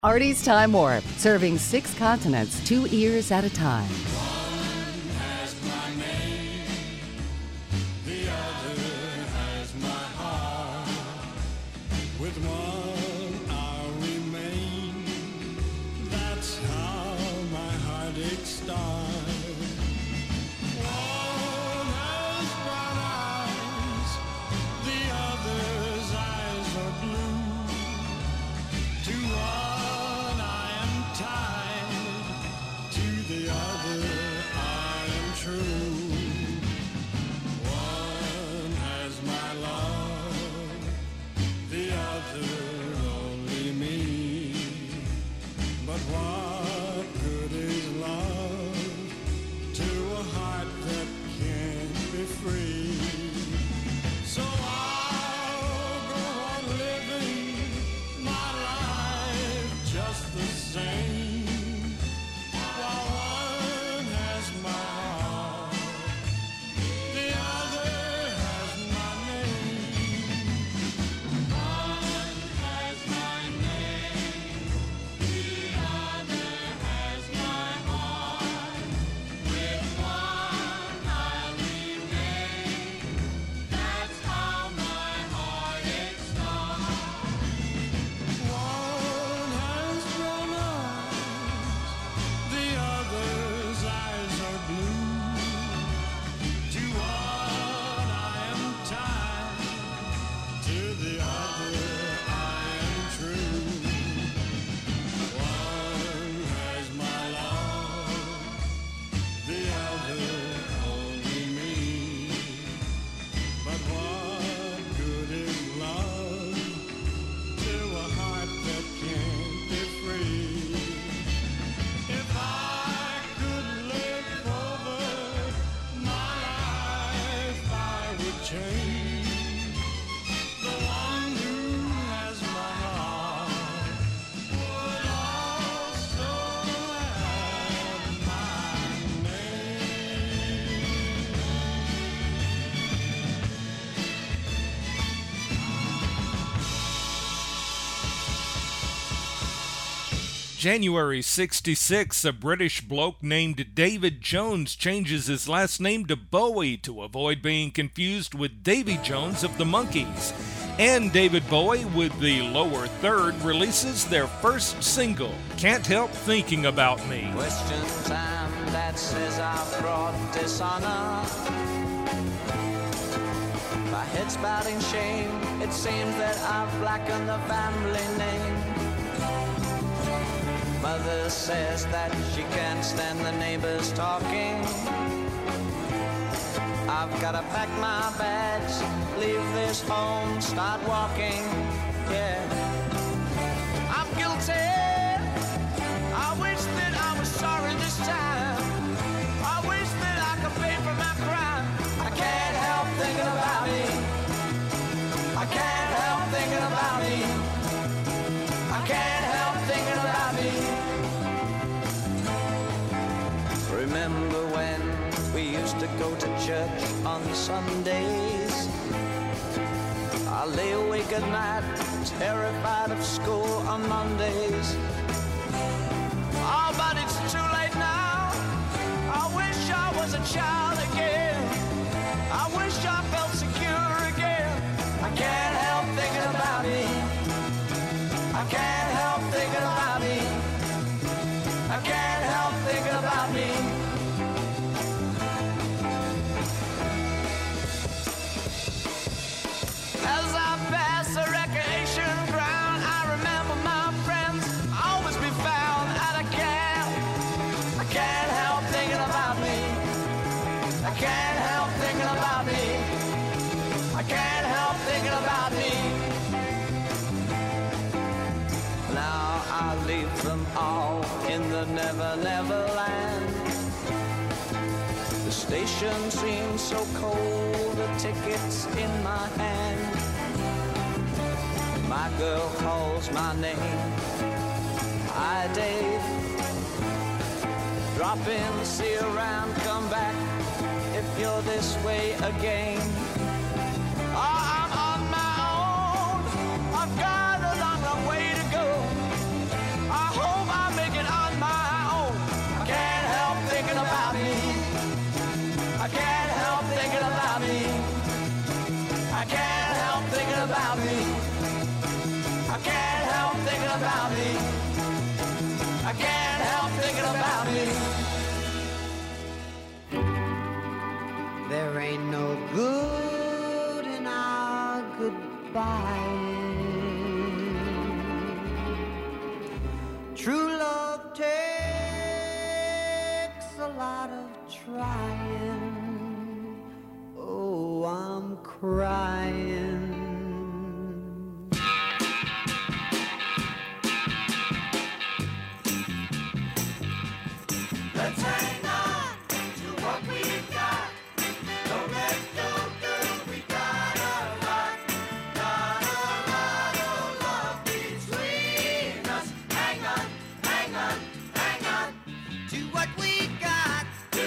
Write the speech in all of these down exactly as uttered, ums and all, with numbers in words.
Artie's Time Warp, serving six continents, two ears at a time. One has my name, the other has my heart. With one I'll remain, that's how my heartache starts. One has brown eyes, the other's eyes are blue. To one I am tied, to the other I am true. One has my love, the other only me. But what good is love to a heart that can't be free? So I'll go on living my life just the same. While one has my heart, the other has my name. One has my name, the other has my heart. With one I'll remain, that's how my heartache starts. One has brown eyes, the other's eyes are blue. To one I am tied, to the other I am true. One has my love, the other only me. But what good is love to a heart that can't be free? If I could live over my life, I would change. The one who has my heart would also have my name. January sixty-six, a British bloke named David Jones changes his last name to Bowie to avoid being confused with Davy Jones of the Monkees. And David Bowie, with the lower third, releases their first single, Can't Help Thinking About Me. Question time that says I've brought dishonor. My head's bowed in shame. It seems that I've blackened the family name. Mother says that she can't stand the neighbors talking. I've gotta pack my bags, leave this home, start walking. Yeah, I'm guilty. I wish that I was sorry this time. I wish that I could pay for my crime. I can't help thinking about me. I can't help thinking about me. I can't help thinking about me. Remember when we used to go to church on Sundays? I lay awake at night, terrified of school on Mondays. Oh, but it's too late now. I wish I was a child again. I wish I felt secure again. I can't help thinking about it. I can't help thinking about me. I can't help thinking about me. As I pass the recreation ground, I remember my friends always be found at a camp. I can't help thinking about me. I can't help thinking about me. I can't help thinking about me. Now I leave them all in the Never Never Land. The station seems so cold, the ticket's in my hand. My girl calls my name. Hi, Dave. Drop in, see you around, come back if you're this way again. Oh, I'm on my own. I've got a long, long way to go. me. I can't help thinking about me. There ain't no good in our goodbye. True love takes a lot of trying. Oh, I'm crying. Let's hang on to what we've got. Don't let go, girl, we got a lot. Got a lot of love between us. Hang on, hang on, hang on To what we got.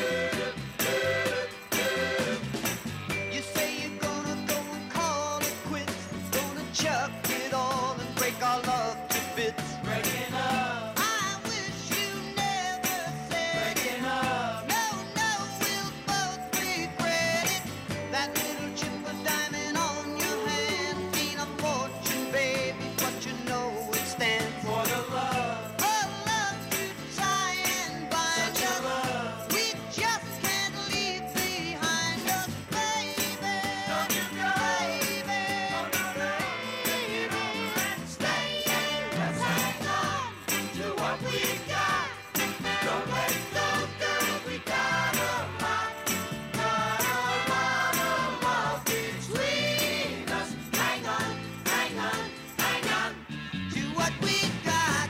You say you're gonna go and call it quits. Gonna chuck it all and break our love to bits. breaking up, I wish you never said breaking up. no, no, we'll both regret it. That little chip of diamond on your hand ain't a fortune, baby, but you know it stands For the love, for love to try and bind such a us. love. We just can't leave behind us, baby. Don't you go, Baby. oh no, no, take it over and stay. Let's hang on to what we got. Don't let go, girl, we got a lot. Got a lot of love between us. Hang on, hang on, hang on. To what we got.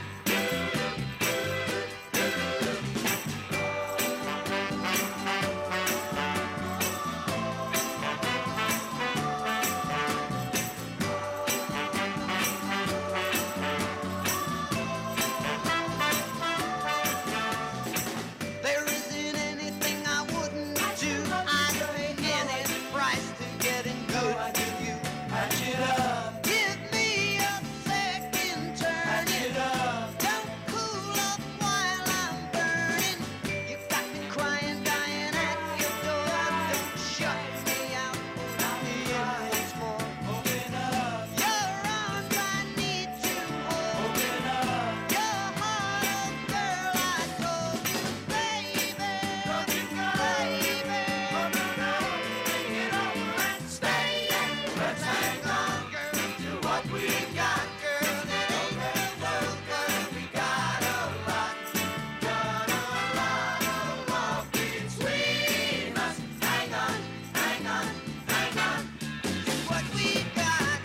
There isn't anything I wouldn't do. I'd pay any price to getting good to you. Patch it up, Give me a second patch turning. it up. Don't cool up while I'm burning. You got me crying, dying at your door. Don't shut me out. Let me in once more. Open up, Your arms I need to hold. open up. Your heart, oh girl, I told you, baby. Don't you go, Baby. oh no, no, take it over and stay. Let's hang on to what we got. Girl, it ain't no world, girl. We got a lot, got a lot of love between us. Hang on, hang on, hang on. What we got.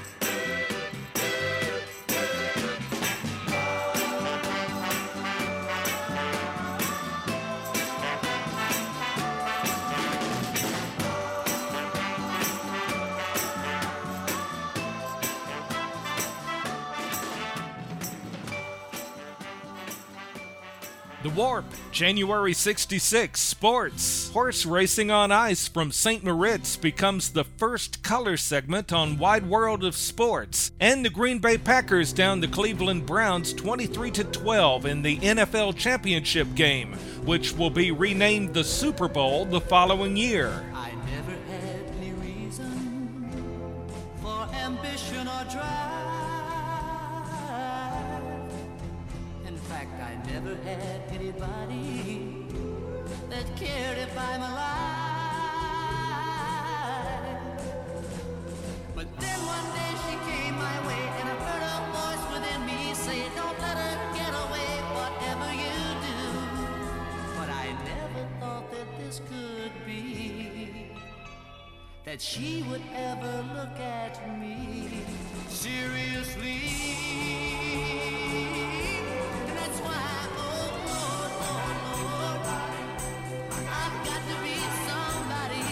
The Warp, January sixty-six, sports. Horse racing on ice from Saint Moritz becomes the first color segment on Wide World of Sports. And the Green Bay Packers down the Cleveland Browns twenty-three to twelve in the N F L Championship game, which will be renamed the Super Bowl the following year. I never had any reason for ambition or drive. In fact, I never had anybody that cared if I'm alive. But then one day she came my way and I heard a voice within me say, don't let her get away, whatever you do. But I never thought that this could be, that she would ever look at me seriously. And that's why, oh Lord, Lord, Lord, I've got to be somebody.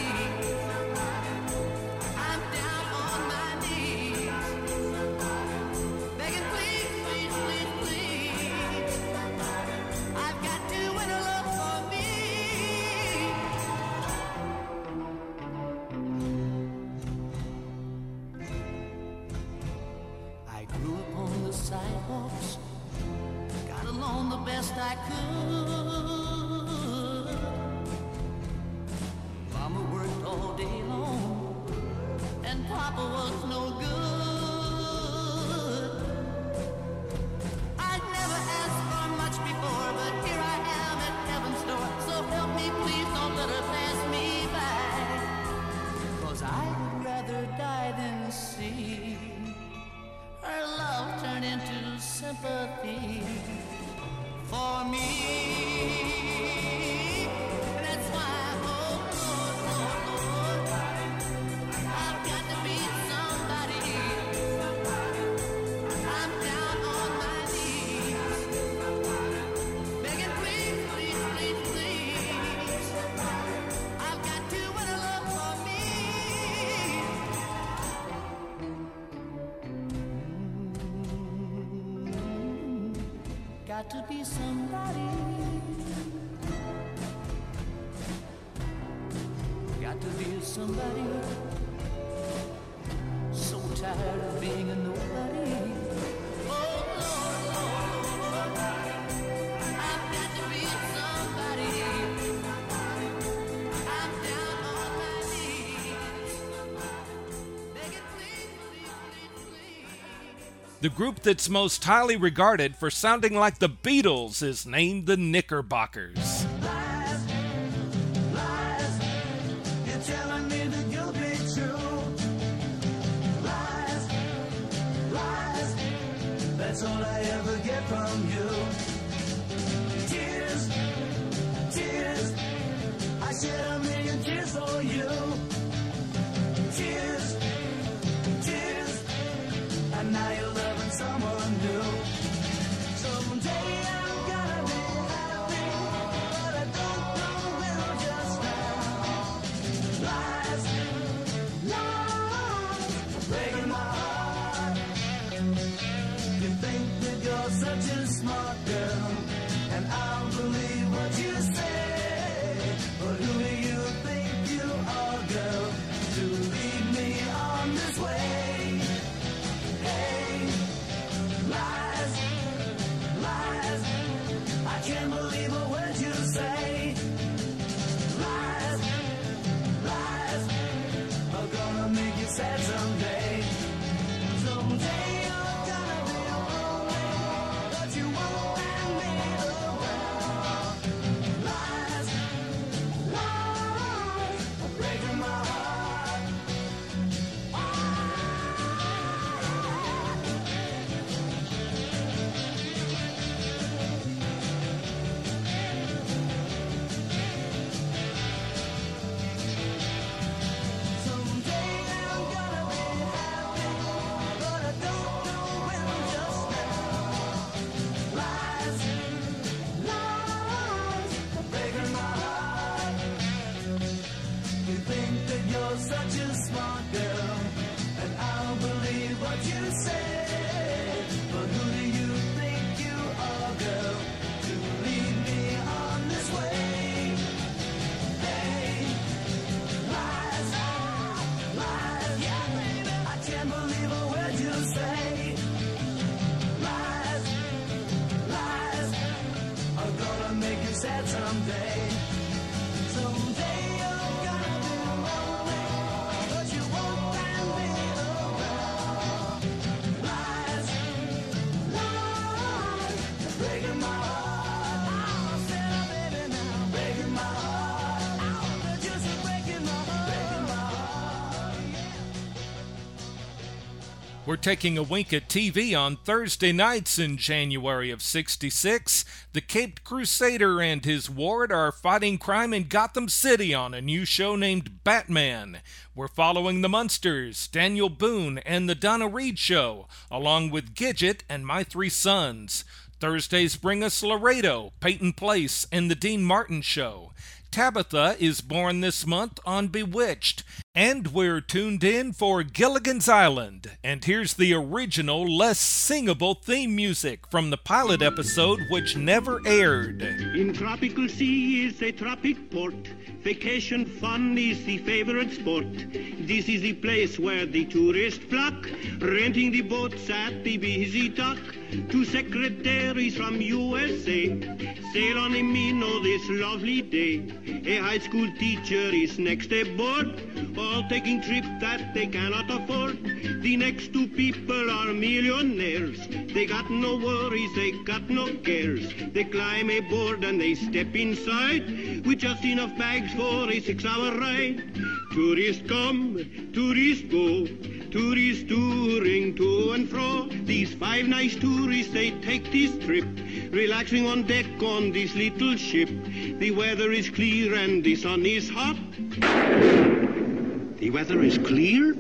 I'm down on my knees, begging please, please, please, please. I've got to win a love for me. I grew up on the sidewalks, got along the best I could. Mama worked all day long, and Papa was no good. I never be somebody. Got to be somebody. So tired of being a nobody. Oh Lord, Lord, I've got to be somebody. I'm down on my knees. Begging, please, please, please, please. The group that's most highly regarded for sounding like the Beatles is named the Knickerbockers. Lies, lies, you're telling me that you'll be true. Lies, lies, that's all I ever get from you. Tears, tears, I shed a million tears for you. Tears, tears, and now you're loving someone new. Someday I'm gonna be happy, but I don't know when just now. Lies, lies, breaking my heart. You think that you're such a smart girl, and I'll believe what you say. But who do you think you are, girl, to lead me on this way? Hey, lies, lies, I can't believe a word you say. Lies, lies, are gonna make you sad someday. Someday you're gonna be lonely, but you won't hand me around. Lies, lies, are breaking my heart. Someday I'm gonna be happy, but I don't know when just now. Lies, lies, are breaking my heart. You think that you're such a smart girl, and I'll believe what you say. But who do you think you are, girl, to lead me on this way? Hey, lies, lies, yeah, baby, I can't believe a word you say. Lies, lies, are gonna make you sad someday. Someday you're gonna be lonely, but you won't find me around. Lies, lies, you're breaking my heart. Oh, Sarah, baby, now breaking my heart. Oh, they're just breaking my heart. Breaking my heart, yeah. We're taking a wink at T V on Thursday nights in January of sixty-six. The Caped Crusader and his ward are fighting crime in Gotham City on a new show named Batman. We're following the Munsters, Daniel Boone, and the Donna Reed Show, along with Gidget and My Three Sons. Thursdays bring us Laredo, Peyton Place, and the Dean Martin Show. Tabitha is born this month on Bewitched. And we're tuned in for Gilligan's Island. And here's the original, less singable theme music from the pilot episode which never aired. In tropical sea is a tropic port. Vacation fun is the favorite sport. This is the place where the tourists flock, renting the boats at the busy dock. Two secretaries from U S A sail on a Mino this lovely day. A high school teacher is next aboard, all taking trips that they cannot afford. The next two people are millionaires. They got no worries, they got no cares. They climb aboard and they step inside with just enough bags for a six-hour ride. Tourists come, tourists go, tourists touring to and fro. These five nice tourists, they take this trip, relaxing on deck on this little ship. The weather is clear and the sun is hot. The weather is clear?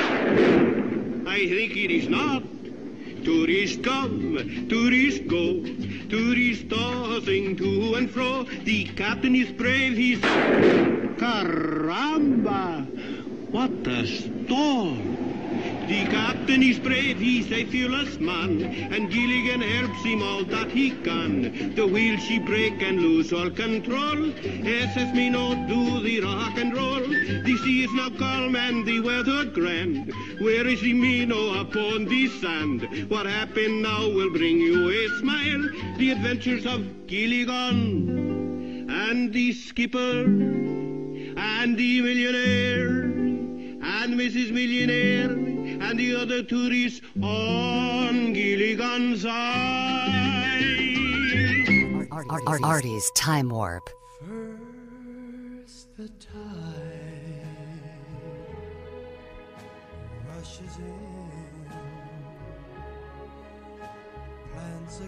I think it is not. Tourists come, tourists go, tourists tossing to and fro. The captain is brave, he's... Caramba! What a storm! The captain is brave, he's a fearless man, and Gilligan helps him all that he can. The wheel she break and lose all control. S S Minot do the rock and roll. The sea is now calm and the weather grand. Where is the Minnow upon the sand? What happened now will bring you a smile. The adventures of Gilligan and the skipper and the millionaire and Missus Millionaire and the other tourists on Gilligan's Isle. Ar- Ar- Ar- Artie's Time Warp. First the tide rushes in, plants a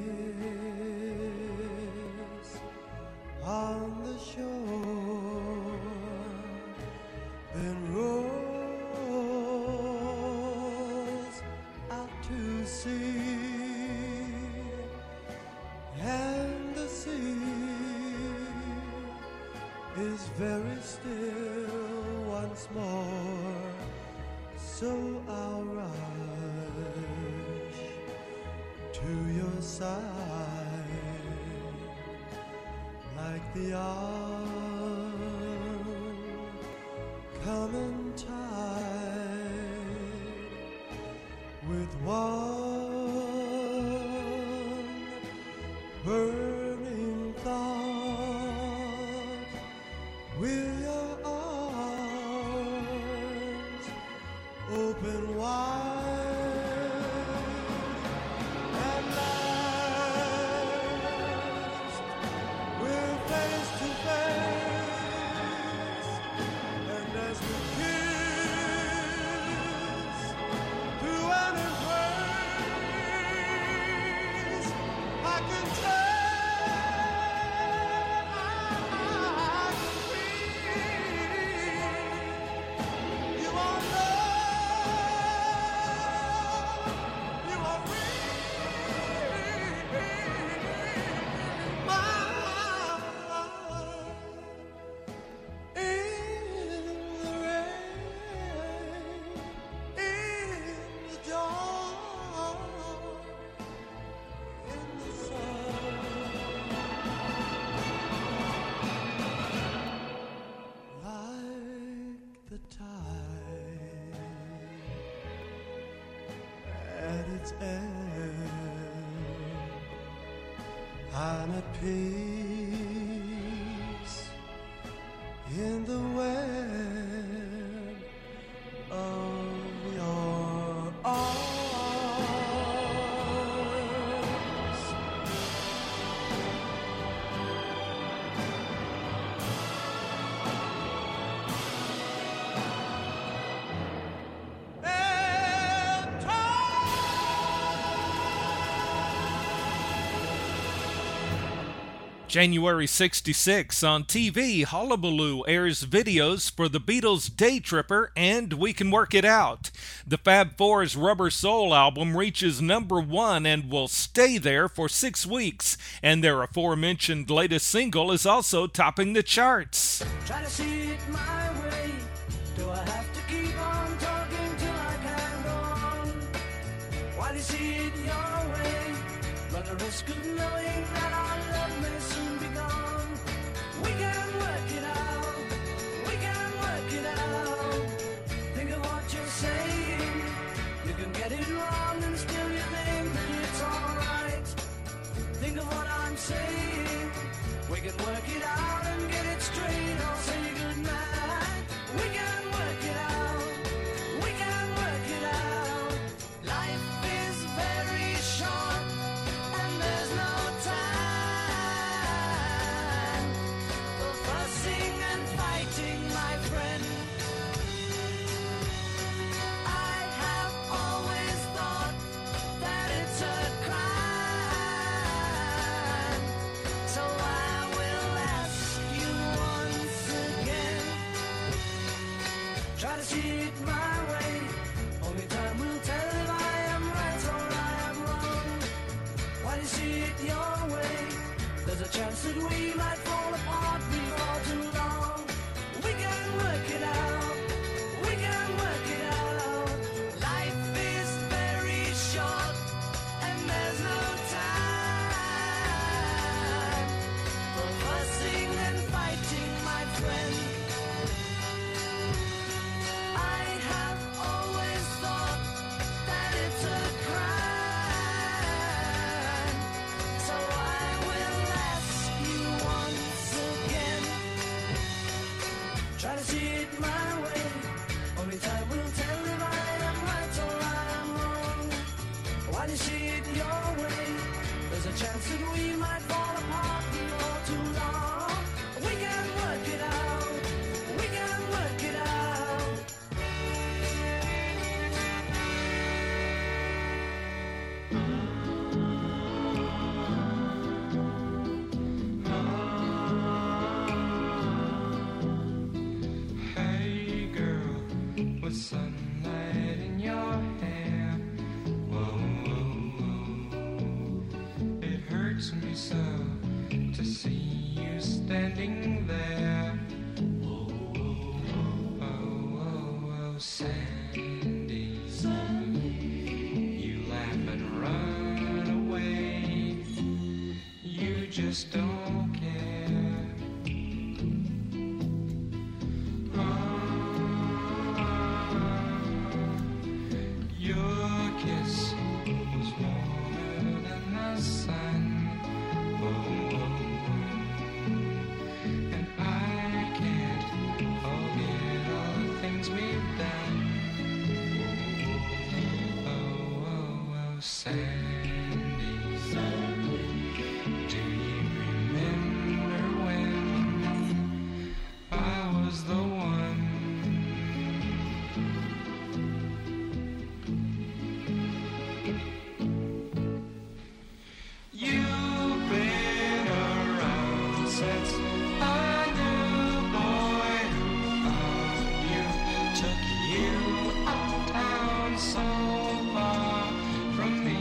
kiss on the shore, then rolls out to sea, and the sea is very still once more. So I'll rush to your side like the oncoming tide, with one burning thought. Will your arms open wide at last? We're face to face, and as we kiss through an embrace, I can tell. I'm at peace in the web of your arms. January sixty-six, on T V, Hullabaloo airs videos for the Beatles' Day Tripper and We Can Work It Out. The Fab Four's Rubber Soul album reaches number one and will stay there for six weeks, and their aforementioned latest single is also topping the charts. Try to see it my way. Do I have to keep on talking till I can go on? While you see it your way, run the risk of knowing that our love may soon be gone. We can work it out. We can work it out. Think of what you're saying. You can get it wrong and still you think that it's alright. Think of what I'm saying. We can work it out and get it straight. I'll say goodnight. We can work it out. We can work it out. Life is very short and there's no time for fussing and fighting, my friend. I have always thought that it's a crime. So I will ask you once again. Try to see it my way. Only time will tell if I am right or I am wrong. While you see it your way, there's a chance that we might fall apart before too long. We can work it out. We can work it out. just don't care. Your kiss was warmer than the sun. Oh, oh, oh. And I can't forget all the things we've done. Oh, oh, oh, oh, Sandy, do you remember when I was the one? You've been around since I knew, boy, who found you, took you uptown so far from me.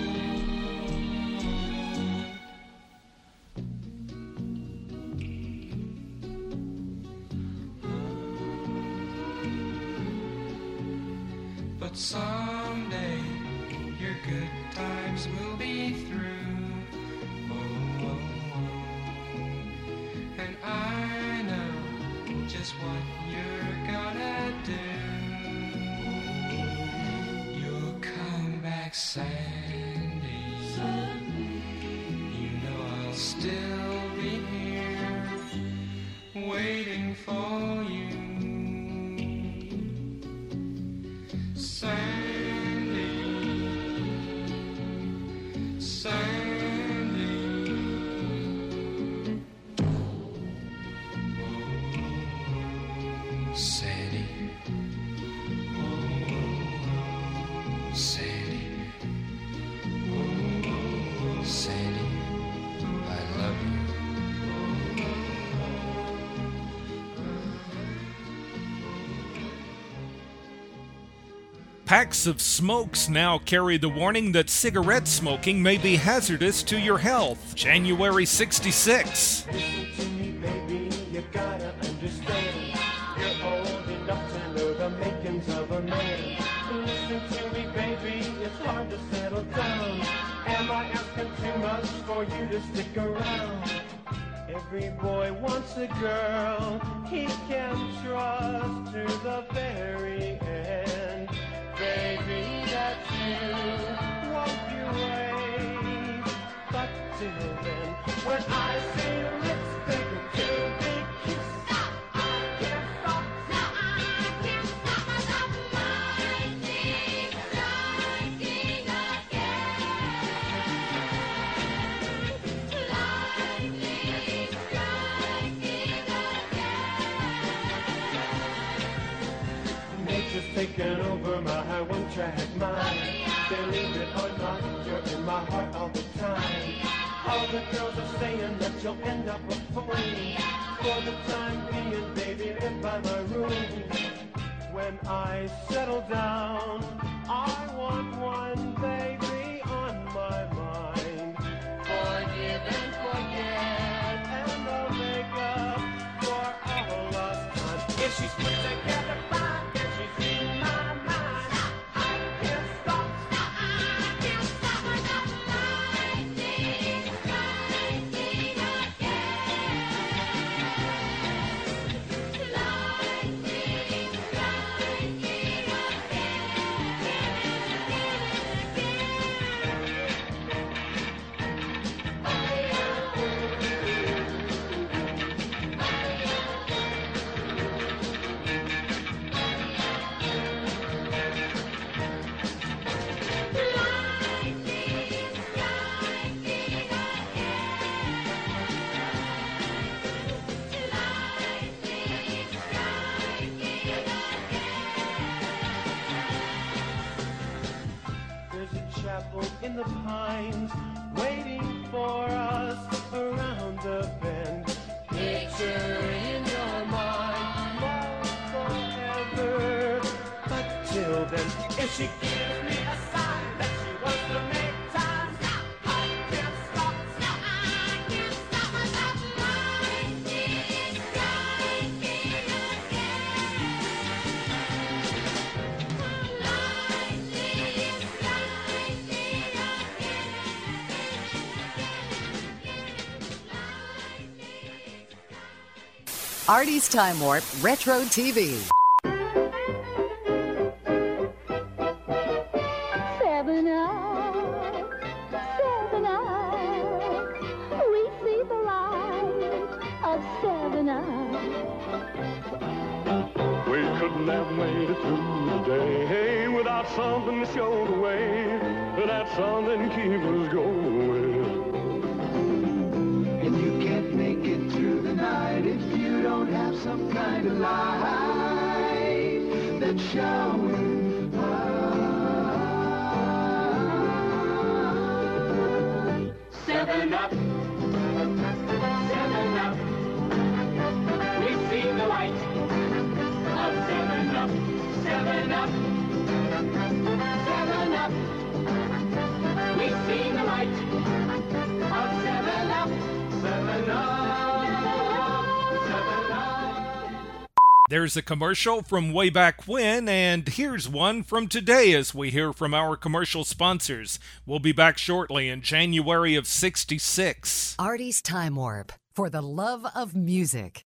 But someday your good times will be through. Oh, oh, oh. And I know just what you're gonna do. You'll come back, Sandy. You know I'll still be here waiting for you. Sandy, Sandy. Oh, Sandy. Oh, Sandy. Oh, Sandy, I love you. Packs of smokes now carry the warning that cigarette smoking may be hazardous to your health. January sixty-six. Listen to me, baby, you gotta understand. You're old enough to know the makings of a man. Listen to me, baby, it's hard to settle down. Am I asking too much for you to stick around? Every boy wants a girl he can trust to the very end. Baby, that's you, won't you wait? But till then, when I see your lips, baby, two big kiss, I can't stop, I can't stop myself liking, liking again, liking, liking again. Nature's taken over my one-track mind. Believe it or not, you're in my heart all the time. All the girls are saying that you'll end up a fool. For the time being, baby, live by my rules. When I settle down, I want one baby on my mind. Forgive and forget, and I'll make up for all lost time. If she's put together fine, and she's in my mind, I can't stop, I can't stop myself liking, liking again, liking, liking There's a chapel in the pines waiting for us around the bend. Picture in your mind, love forever. But till then, if she gives me a sign that she wants to make time, I can't stop, I can't stop myself liking, liking again, liking, liking again. Artie's Time Warp Retro T V. Seven up, seven up. We see the light of seven up. We couldn't have made it through the day without something to show the way. That something keeps us going. And you can't make it through the night if you don't have some kind of light that's showing up. Seven up, seven up. We've seen the light of seven up, seven up, seven up. We've seen the light of seven up, seven up, seven up. There's a commercial from way back when, and here's one from today as we hear from our commercial sponsors. We'll be back shortly in January of sixty-six. Artie's Time Warp for the love of music.